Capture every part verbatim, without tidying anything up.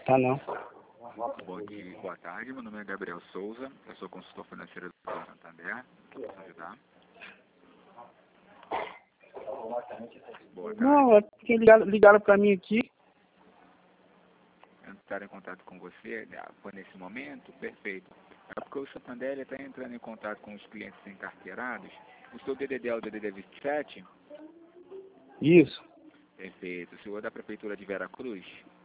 Tá não. Bom dia, boa tarde, meu nome é Gabriel Souza, eu sou consultor financeiro do Banco Santander, posso ajudar? Boa tarde. Não, é porque ligaram, ligaram pra mim aqui. Entrar em contato com você, né, foi nesse momento, perfeito. É porque o Santander está entrando em contato com os clientes encarteirados. O seu D D D é o D D D vinte e sete? Isso. Perfeito. O senhor é da Prefeitura de Veracruz?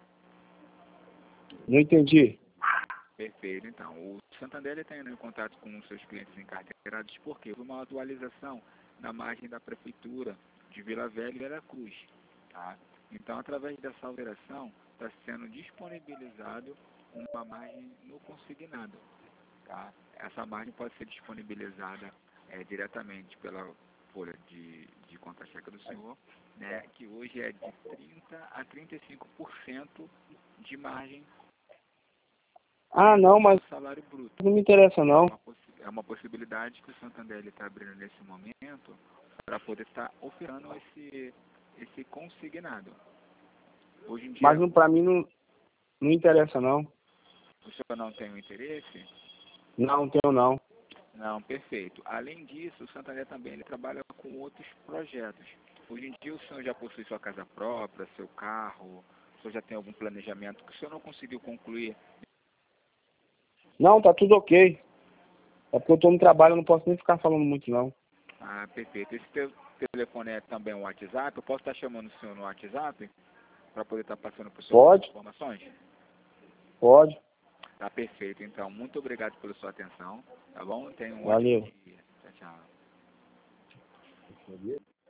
Não entendi. Perfeito. Então, o Santander está indo em contato com os seus clientes encarteirados porque houve uma atualização na margem da Prefeitura de Vila Velha e Veracruz. Tá? Então, através dessa alteração, está sendo disponibilizado uma margem no consignado. Tá? Essa margem pode ser disponibilizada é, diretamente pela folha de, de conta-cheque do senhor, né, que hoje é de trinta a trinta e cinco por cento de margem Ah, não, mas do salário bruto. não me interessa não. É uma, possi- é uma possibilidade que o Santander está abrindo nesse momento para poder estar oferando esse, esse consignado. Hoje em dia, Mas não, pra mim não, não interessa não. o senhor não tem o interesse? Não, tenho não. Não, perfeito. Além disso, o Santander também ele trabalha com outros projetos. Hoje em dia o senhor já possui sua casa própria, seu carro, o senhor já tem algum planejamento que o senhor não conseguiu concluir? Não, tá tudo ok. É porque eu tô no trabalho, eu não posso nem ficar falando muito não. Ah, perfeito. Esse teu telefone é também um WhatsApp? Eu posso estar chamando o senhor no WhatsApp para poder estar passando para o senhor Pode? as informações? Pode. Tá perfeito, então. Muito obrigado pela sua atenção, tá bom? Tenha um Valeu. ótimo dia. Tchau, tchau.